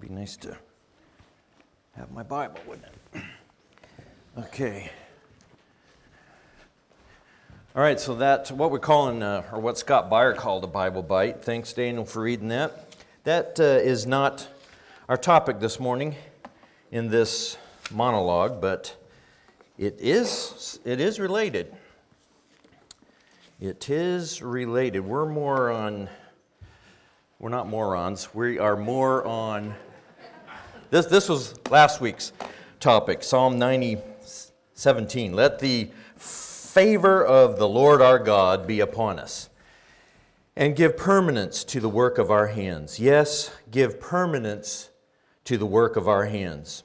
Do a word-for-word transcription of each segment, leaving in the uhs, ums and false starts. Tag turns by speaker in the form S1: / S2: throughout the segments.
S1: Be nice to have my Bible, wouldn't it? Okay. All right, so that's what we're calling, uh, or what Scott Beyer called a Bible Bite. Thanks, Daniel, for reading that. That uh, is not our topic this morning in this monologue, but it is it is related. It is related. We're more on, we're not morons, we are more on, this, this was last week's topic, Psalm ninety, seventeen. Let the favor of the Lord our God be upon us, and give permanence to the work of our hands. Yes, give permanence to the work of our hands.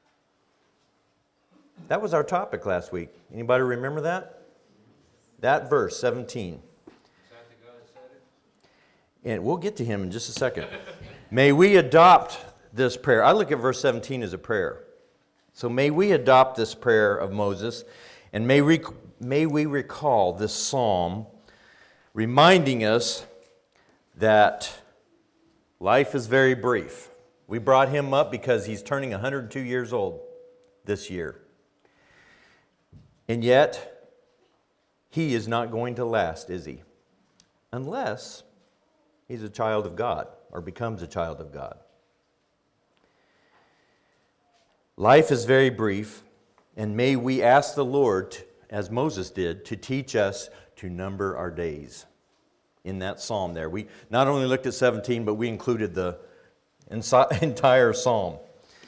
S1: That was our topic last week. Anybody remember that? That verse, seventeen. Is that the guy that said it? And we'll get to him in just a second. May we adopt this prayer. I look at verse seventeen as a prayer. So may we adopt this prayer of Moses, and may we, may we recall this psalm reminding us that life is very brief. We brought him up because he's turning one hundred two years old this year. And yet, he is not going to last, is he? Unless he's a child of God or becomes a child of God. Life is very brief, and may we ask the Lord, as Moses did, to teach us to number our days. In that psalm there, we not only looked at seventeen, but we included the entire psalm.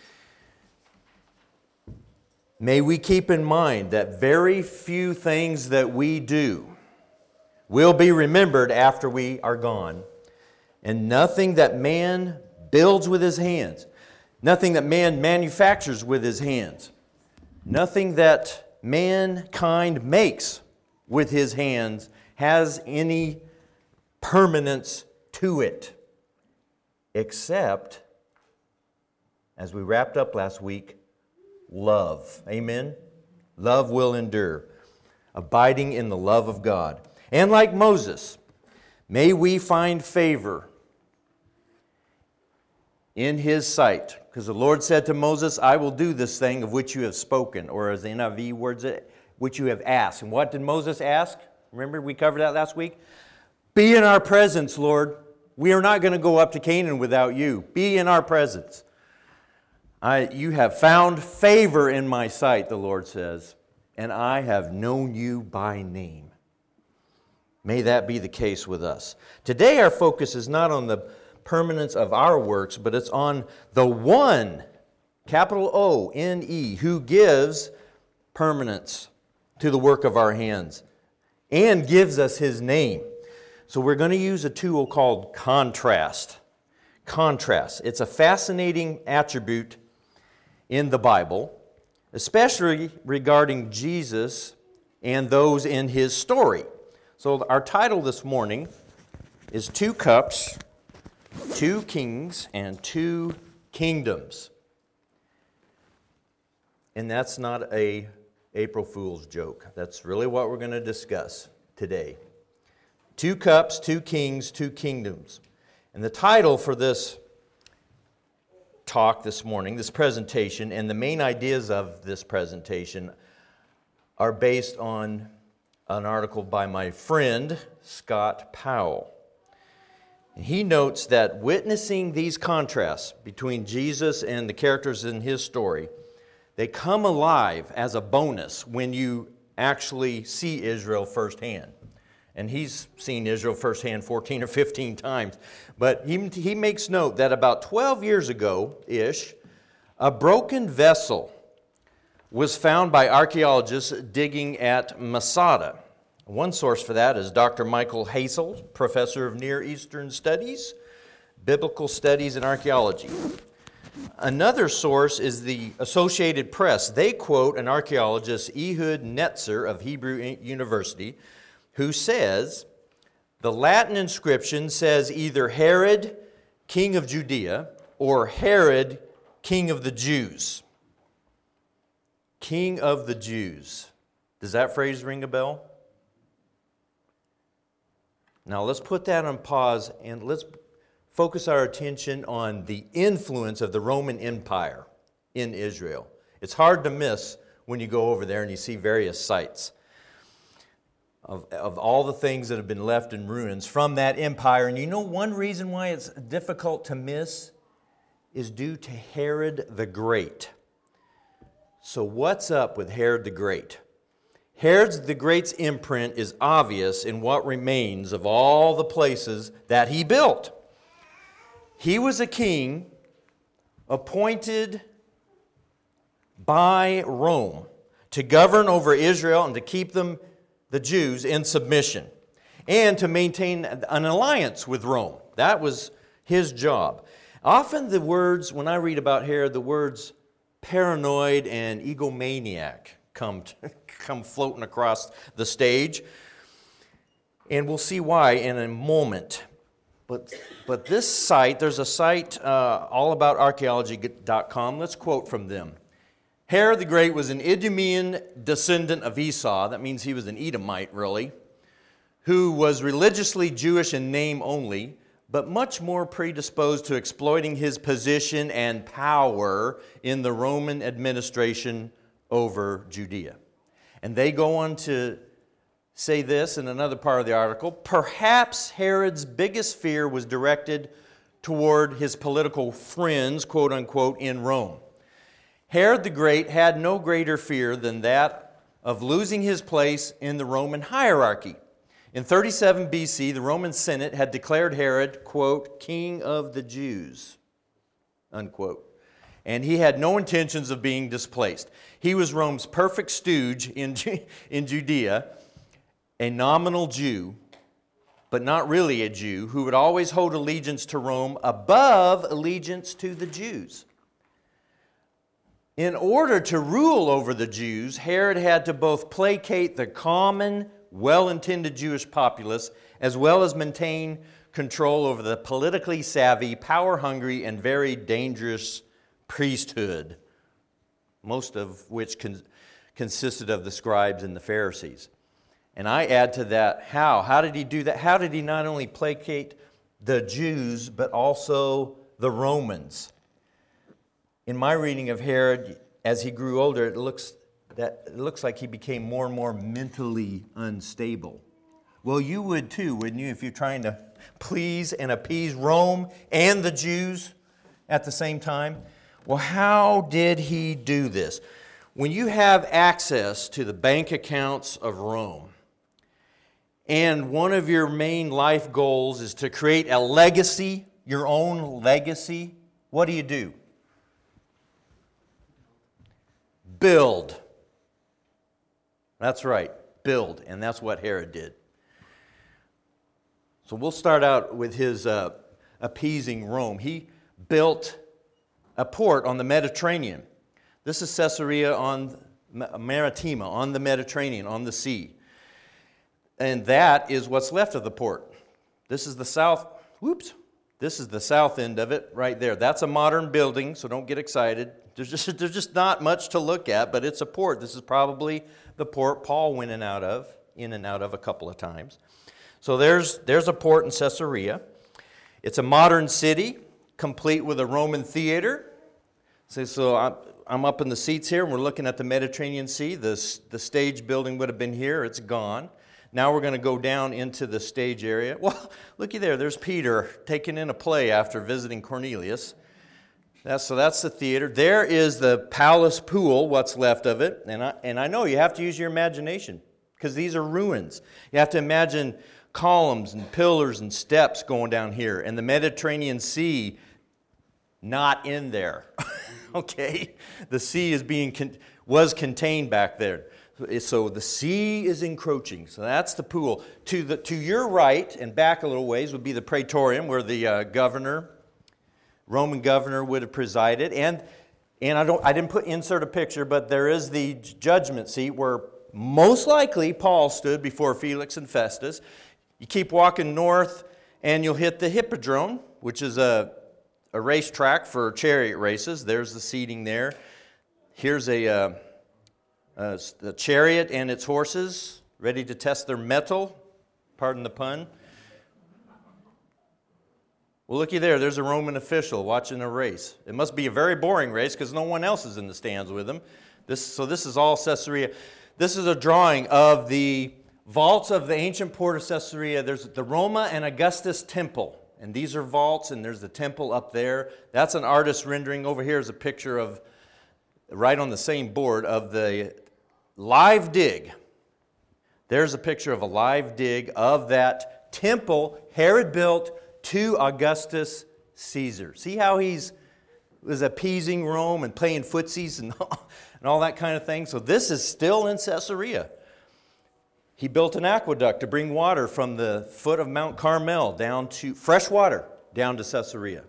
S1: May we keep in mind that very few things that we do will be remembered after we are gone, and nothing that man builds with his hands, nothing that man manufactures with his hands, nothing that mankind makes with his hands has any permanence to it, except, as we wrapped up last week, love. Amen? Love will endure. Abiding in the love of God. And like Moses, may we find favor in His sight. Because the Lord said to Moses, I will do this thing of which you have spoken. Or as the N I V words it, which you have asked. And what did Moses ask? Remember we covered that last week? Be in our presence, Lord. We are not going to go up to Canaan without you. Be in our presence. I, you have found favor in my sight, the Lord says, and I have known you by name. May that be the case with us. Today our focus is not on the permanence of our works, but it's on the one, capital O N E, who gives permanence to the work of our hands and gives us His name. So we're going to use a tool called contrast. Contrast. It's a fascinating attribute in the Bible, especially regarding Jesus and those in His story. So our title this morning is Two Cups, Two Kings, and Two Kingdoms. And that's not a April Fool's joke. That's really what we're going to discuss today. Two cups, two kings, two kingdoms. And the title for this talk this morning, this presentation, and the main ideas of this presentation are based on an article by my friend, Scott Powell. And he notes that witnessing these contrasts between Jesus and the characters in his story, they come alive as a bonus when you actually see Israel firsthand. And he's seen Israel firsthand fourteen or fifteen times. But he, he makes note that about twelve years ago-ish, a broken vessel was found by archaeologists digging at Masada. One source for that is Doctor Michael Hazel, professor of Near Eastern Studies, Biblical Studies and Archaeology. Another source is the Associated Press. They quote an archaeologist, Ehud Netzer of Hebrew University, who says, the Latin inscription says either Herod, king of Judea, or Herod, king of the Jews. King of the Jews. Does that phrase ring a bell? Now let's put that on pause and let's focus our attention on the influence of the Roman Empire in Israel. It's hard to miss when you go over there and you see various sites of, of all the things that have been left in ruins from that empire. And you know one reason why it's difficult to miss is due to Herod the Great. So what's up with Herod the Great? Herod the Great's imprint is obvious in what remains of all the places that he built. He was a king appointed by Rome to govern over Israel and to keep them, the Jews, in submission, and to maintain an alliance with Rome. That was his job. Often the words, when I read about Herod, the words paranoid and egomaniac come, come floating across the stage. And we'll see why in a moment. But, but this site, there's a site uh, all about archaeology dot com. Let's quote from them. Herod the Great was an Idumean descendant of Esau. That means he was an Edomite, really, who was religiously Jewish in name only, but much more predisposed to exploiting his position and power in the Roman administration over Judea. And they go on to say this in another part of the article: perhaps Herod's biggest fear was directed toward his political friends, quote unquote, in Rome. Herod the Great had no greater fear than that of losing his place in the Roman hierarchy. In thirty-seven B C, the Roman Senate had declared Herod, quote, king of the Jews, unquote. And he had no intentions of being displaced. He was Rome's perfect stooge in, in Judea, a nominal Jew, but not really a Jew, who would always hold allegiance to Rome above allegiance to the Jews. In order to rule over the Jews, Herod had to both placate the common, well-intended Jewish populace, as well as maintain control over the politically savvy, power-hungry, and very dangerous priesthood, most of which con- consisted of the scribes and the Pharisees. And I add to that, how? How did he do that? How did he not only placate the Jews, but also the Romans? In my reading of Herod, as he grew older, it looks that it looks like he became more and more mentally unstable. Well, you would too, wouldn't you, if you're trying to please and appease Rome and the Jews at the same time? Well, how did he do this? When you have access to the bank accounts of Rome, and one of your main life goals is to create a legacy, your own legacy, what do you do? Build. That's right, build. And that's what Herod did. So we'll start out with his uh, appeasing Rome. He built a port on the Mediterranean. This is Caesarea on Maritima, on the Mediterranean, on the sea. And that is what's left of the port. This is the south, whoops, this is the south end of it right there. That's a modern building, so don't get excited. There's just, there's just not much to look at, but it's a port. This is probably the port Paul went in and out of, in and out of a couple of times. So there's, there's a port in Caesarea. It's a modern city, complete with a Roman theater. So, so I'm, I'm up in the seats here, and we're looking at the Mediterranean Sea. The, the stage building would have been here. It's gone. Now we're going to go down into the stage area. Well, looky there. There's Peter taking in a play after visiting Cornelius. That's, so that's the theater. There is the palace pool, what's left of it. And I, and I know you have to use your imagination because these are ruins. You have to imagine columns and pillars and steps going down here. And the Mediterranean Sea not in there. Okay? The sea is being con- was contained back there. So the sea is encroaching. So that's the pool. To the to your right and back a little ways would be the Praetorium, where the uh, governor, Roman governor, would have presided. And and I don't I didn't put insert a picture, but there is the judgment seat where most likely Paul stood before Felix and Festus. You keep walking north, and you'll hit the Hippodrome, which is a a racetrack for chariot races. There's the seating there. Here's a uh, Uh, the chariot and its horses, ready to test their mettle, pardon the pun. Well, looky there. There's a Roman official watching a race. It must be a very boring race because no one else is in the stands with him. This, so this is all Caesarea. This is a drawing of the vaults of the ancient port of Caesarea. There's the Roma and Augustus temple. And these are vaults, and there's the temple up there. That's an artist's rendering. Over here is a picture of, right on the same board, of the live dig. There's a picture of a live dig of that temple Herod built to Augustus Caesar. See how he's was appeasing Rome and playing footsies and all, and all that kind of thing? So this is still in Caesarea. He built an aqueduct to bring water from the foot of Mount Carmel down to, fresh water, down to Caesarea.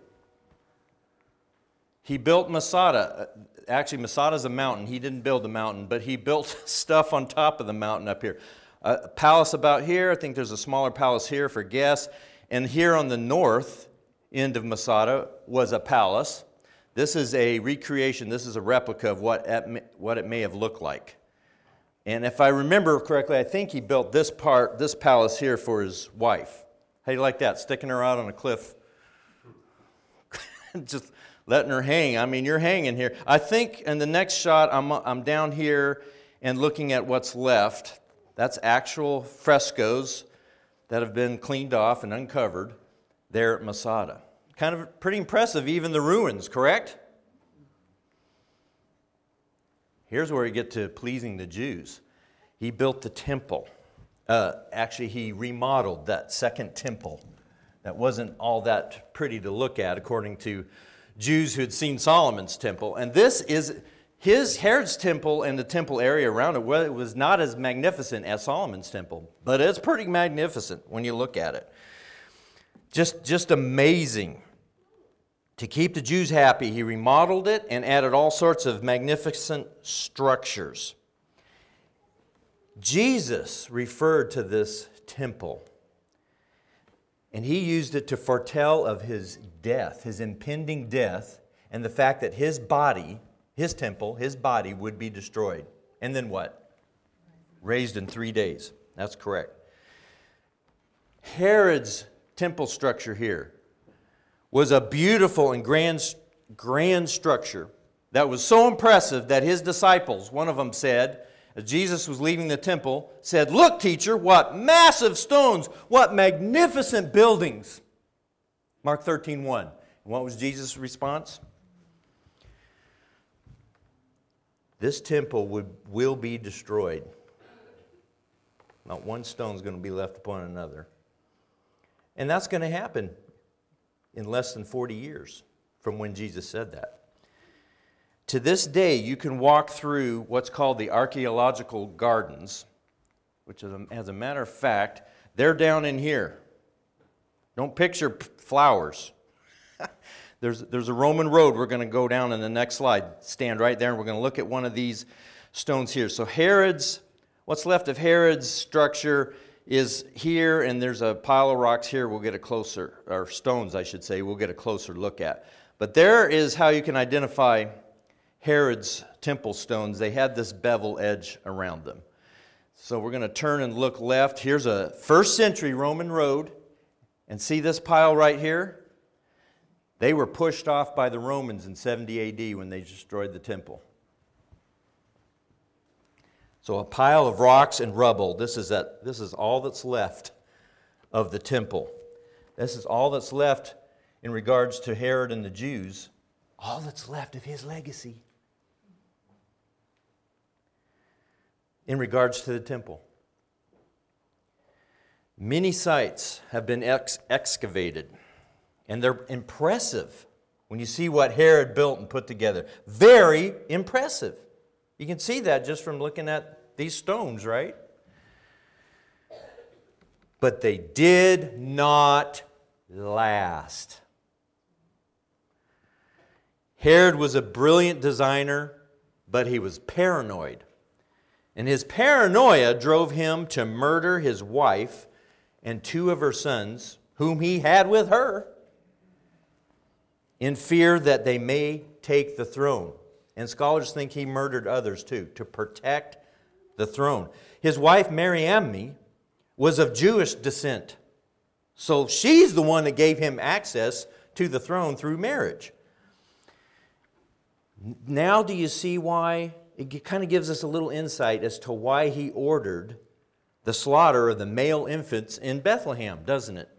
S1: He built Masada. Actually, Masada is a mountain. He didn't build the mountain, but he built stuff on top of the mountain up here. A palace about here. I think there's a smaller palace here for guests. And here on the north end of Masada was a palace. This is a recreation. This is a replica of what it, what it may have looked like. And if I remember correctly, I think he built this part, this palace here for his wife. How do you like that? Sticking her out on a cliff. Just letting her hang. I mean, you're hanging here. I think in the next shot, I'm, I'm down here and looking at what's left. That's actual frescoes that have been cleaned off and uncovered there at Masada. Kind of pretty impressive, even the ruins, correct? Here's where we get to pleasing the Jews. He built the temple. Uh, actually, he remodeled that second temple. That wasn't all that pretty to look at, according to Jews who had seen Solomon's temple. And this is his, Herod's temple, and the temple area around it. Well, it was not as magnificent as Solomon's temple, but it's pretty magnificent when you look at it. Just, just amazing. To keep the Jews happy, he remodeled it and added all sorts of magnificent structures. Jesus referred to this temple, and he used it to foretell of his death, his impending death, and the fact that his body, his temple, his body would be destroyed. And then what? Raised in three days. That's correct. Herod's temple structure here was a beautiful and grand, grand structure that was so impressive that his disciples, one of them said, as Jesus was leaving the temple, said, "Look, teacher, what massive stones, what magnificent buildings." Mark thirteen one. And what was Jesus' response? This temple would, will be destroyed. Not one stone is going to be left upon another. And that's going to happen in less than forty years from when Jesus said that. To this day, you can walk through what's called the archaeological gardens, which, is, as a matter of fact, they're down in here. Don't picture flowers. there's, there's a Roman road we're going to go down in the next slide. Stand right there, and we're going to look at one of these stones here. So Herod's, what's left of Herod's structure is here, and there's a pile of rocks here we'll get a closer, or stones I should say, we'll get a closer look at. But there is how you can identify Herod's temple stones. They had this bevel edge around them. So we're going to turn and look left. Here's a first century Roman road. And see this pile right here? They were pushed off by the Romans in seventy A D when they destroyed the temple. So a pile of rocks and rubble. This is, that, this is all that's left of the temple. This is all that's left in regards to Herod and the Jews. All that's left of his legacy in regards to the temple. Many sites have been ex- excavated, and they're impressive when you see what Herod built and put together. Very impressive. You can see that just from looking at these stones, right? But they did not last. Herod was a brilliant designer, but he was paranoid. And his paranoia drove him to murder his wife and two of her sons, whom he had with her, in fear that they may take the throne. And scholars think he murdered others too, to protect the throne. His wife, Mariamne, was of Jewish descent. So she's the one that gave him access to the throne through marriage. Now do you see why? It kind of gives us a little insight as to why he ordered the slaughter of the male infants in Bethlehem, doesn't it?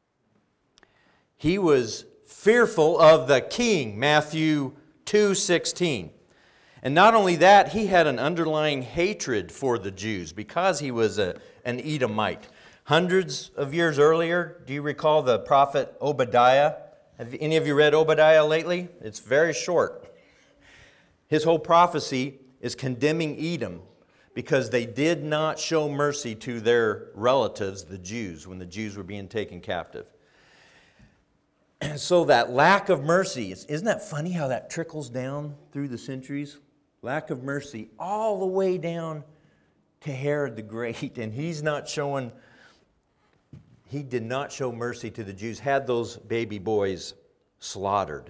S1: He was fearful of the king, Matthew two sixteen. And not only that, he had an underlying hatred for the Jews because he was a, an Edomite. Hundreds of years earlier, do you recall the prophet Obadiah? Have any of you read Obadiah lately? It's very short. His whole prophecy is condemning Edom because they did not show mercy to their relatives, the Jews, when the Jews were being taken captive. And so that lack of mercy, isn't that funny how that trickles down through the centuries? Lack of mercy all the way down to Herod the Great, and he's not showing, he did not show mercy to the Jews, had those baby boys slaughtered.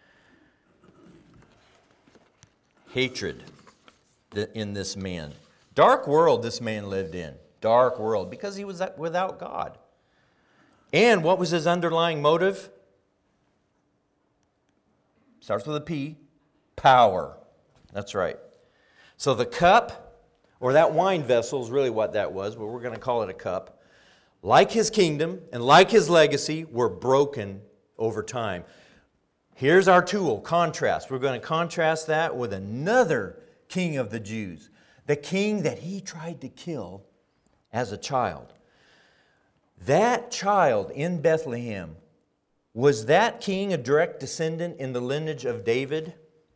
S1: Hatred in this man. Dark world this man lived in. Dark world, because he was without God. And what was his underlying motive? Starts with a P. Power. That's right. So the cup, or that wine vessel is really what that was, but we're going to call it a cup, like his kingdom and like his legacy, were broken over time. Here's our tool, contrast. We're going to contrast that with another king of the Jews, the king that he tried to kill as a child. That child in Bethlehem, was that king a direct descendant in the lineage of David?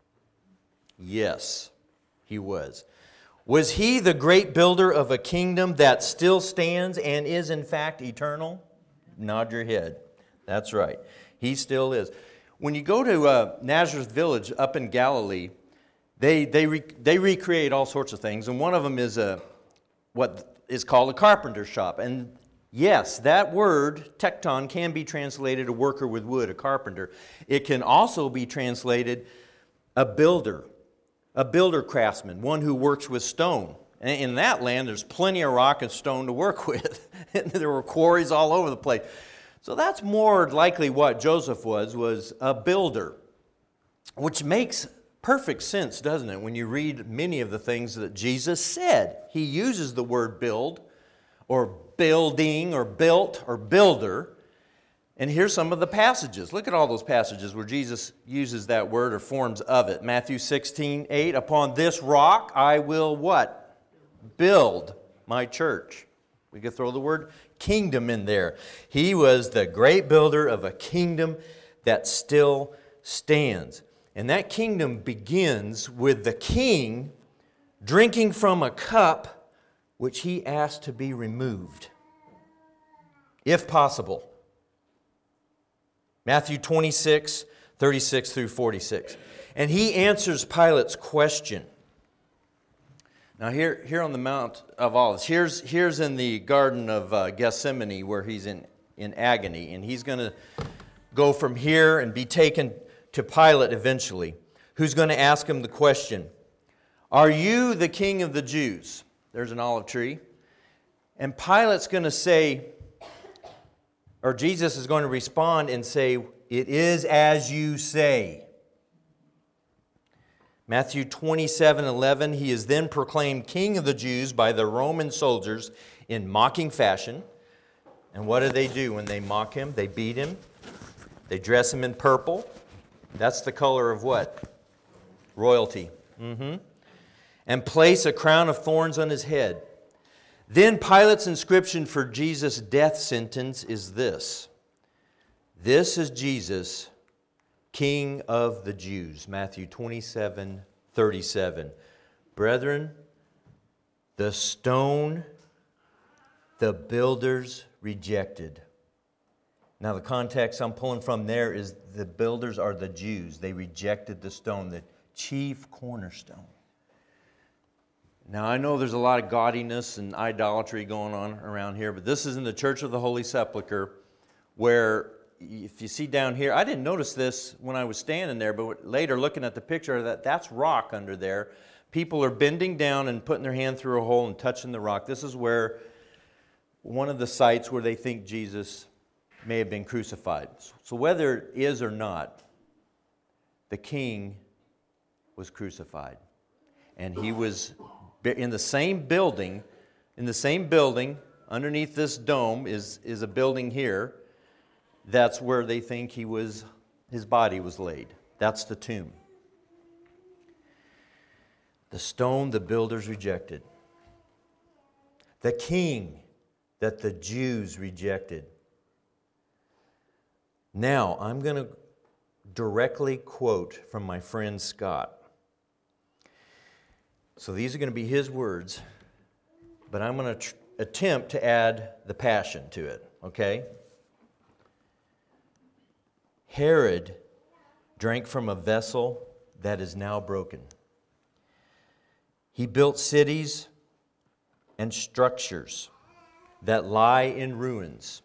S1: Yes, he was. Was he the great builder of a kingdom that still stands and is in fact eternal? Nod your head. That's right. He still is. When you go to uh, Nazareth Village up in Galilee, they they re- they recreate all sorts of things, and one of them is a what is called a carpenter shop. And yes, that word tekton can be translated a worker with wood, a carpenter. It can also be translated a builder. A builder craftsman, one who works with stone. And in that land, there's plenty of rock and stone to work with. There were quarries all over the place. So that's more likely what Joseph was, was a builder. Which makes perfect sense, doesn't it? When you read many of the things that Jesus said. He uses the word build, or building, or built, or builder. And here's some of the passages. Look at all those passages where Jesus uses that word or forms of it. Matthew sixteen eight, upon this rock I will what? Build my church. We could throw the word kingdom in there. He was the great builder of a kingdom that still stands. And that kingdom begins with the king drinking from a cup which he asked to be removed, if possible. Matthew twenty-six, thirty-six through forty-six. And he answers Pilate's question. Now here, here on the Mount of Olives, here's, here's in the Garden of uh, Gethsemane where he's in, in agony. And he's going to go from here and be taken to Pilate eventually, who's going to ask him the question, are you the king of the Jews? There's an olive tree. And Pilate's going to say, or Jesus is going to respond and say, it is as you say. Matthew twenty-seven eleven, he is then proclaimed king of the Jews by the Roman soldiers in mocking fashion. And what do they do when they mock him? They beat him. They dress him in purple. That's the color of what? Royalty. Mm-hmm. And place a crown of thorns on his head. Then Pilate's inscription for Jesus' death sentence is this. This is Jesus, King of the Jews. Matthew twenty-seven thirty-seven. Brethren, the stone the builders rejected. Now the context I'm pulling from there is the builders are the Jews. They rejected the stone, the chief cornerstone. Now, I know there's a lot of gaudiness and idolatry going on around here, but this is in the Church of the Holy Sepulchre, where if you see down here, I didn't notice this when I was standing there, but later looking at the picture, that that's rock under there. People are bending down and putting their hand through a hole and touching the rock. This is where one of the sites where they think Jesus may have been crucified. So whether it is or not, the king was crucified. And he was in the same building, in the same building, underneath this dome is, is a building here. That's where they think he was, his body was laid. That's the tomb. The stone the builders rejected. The king that the Jews rejected. Now, I'm going to directly quote from my friend Scott. So these are going to be his words, but I'm going to tr- attempt to add the passion to it, okay? Herod drank from a vessel that is now broken. He built cities and structures that lie in ruins.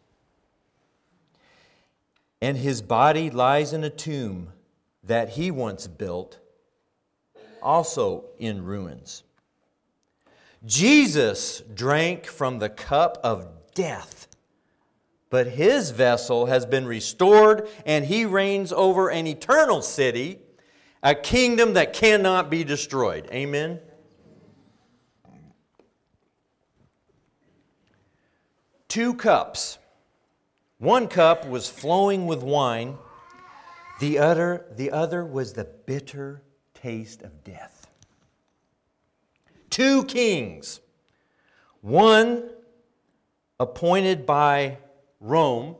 S1: And his body lies in a tomb that he once built, also in ruins. Jesus drank from the cup of death, but his vessel has been restored, and he reigns over an eternal city, a kingdom that cannot be destroyed. Amen? Two cups. One cup was flowing with wine. The other, the other was the bitter taste of death. Two kings. One appointed by Rome,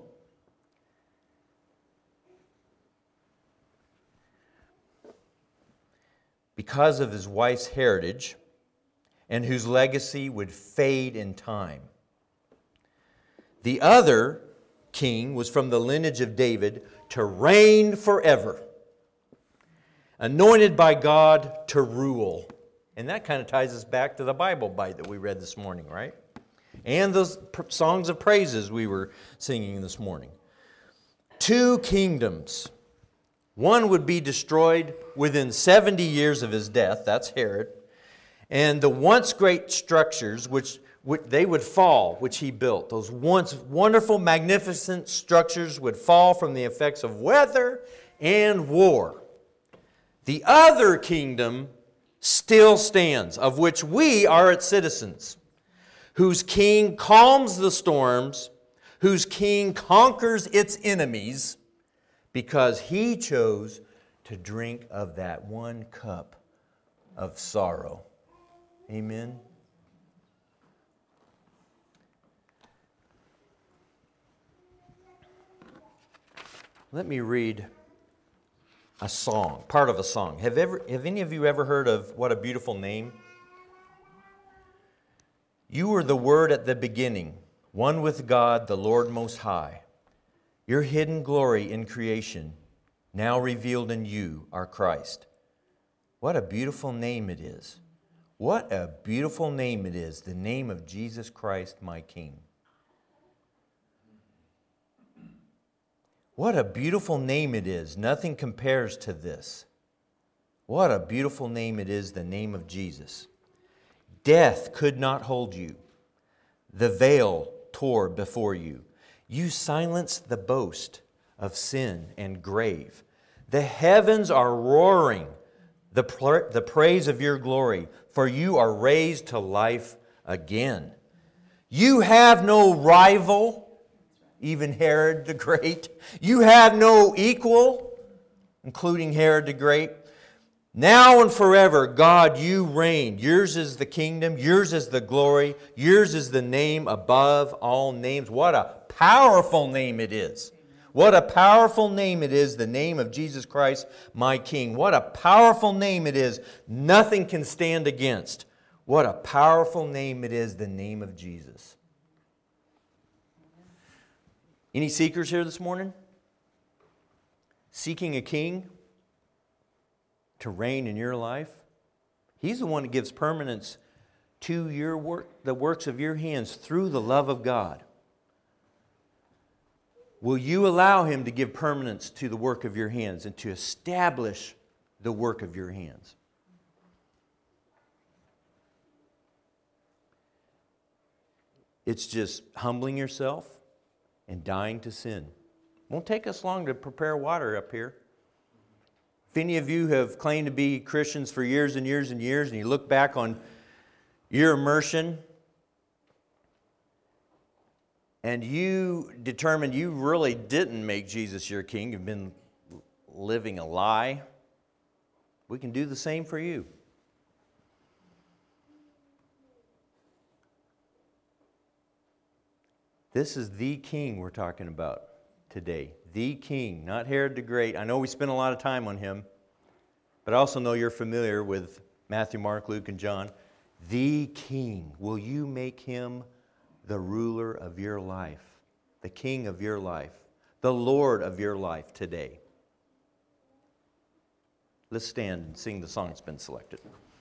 S1: because of his wife's heritage, and whose legacy would fade in time. The other king was from the lineage of David to reign forever, anointed by God to rule. And that kind of ties us back to the Bible bite that we read this morning, right? And those songs of praises we were singing this morning. Two kingdoms. One would be destroyed within seventy years of his death. That's Herod. And the once great structures, which they would fall, which he built. Those once wonderful, magnificent structures would fall from the effects of weather and war. The other kingdom still stands, of which we are its citizens, whose king calms the storms, whose king conquers its enemies, because he chose to drink of that one cup of sorrow. Amen. Let me read a song, part of a song. Have ever, have any of you ever heard of What a Beautiful Name? You were the Word at the beginning, one with God, the Lord Most High. Your hidden glory in creation, now revealed in you, are Christ. What a beautiful name it is. What a beautiful name it is, the name of Jesus Christ, my King. What a beautiful name it is. Nothing compares to this. What a beautiful name it is, the name of Jesus. Death could not hold you. The veil tore before you. You silenced the boast of sin and grave. The heavens are roaring the, pra- the praise of your glory, for you are raised to life again. You have no rival, even Herod the Great. You have no equal, including Herod the Great. Now and forever, God, you reign. Yours is the kingdom. Yours is the glory. Yours is the name above all names. What a powerful name it is. What a powerful name it is, the name of Jesus Christ, my King. What a powerful name it is, nothing can stand against. What a powerful name it is, the name of Jesus. Any seekers here this morning? Seeking a king to reign in your life? He's the one that gives permanence to your work, the works of your hands through the love of God. Will you allow Him to give permanence to the work of your hands and to establish the work of your hands? It's just humbling yourself, and dying to sin. Won't take us long to prepare water up here. If any of you have claimed to be Christians for years and years and years, and you look back on your immersion, and you determined you really didn't make Jesus your king, you've been living a lie, we can do the same for you. This is the king we're talking about today. The king, not Herod the Great. I know we spent a lot of time on him, but I also know you're familiar with Matthew, Mark, Luke, and John. The king. Will you make him the ruler of your life, the king of your life, the Lord of your life today? Let's stand and sing the song that's been selected.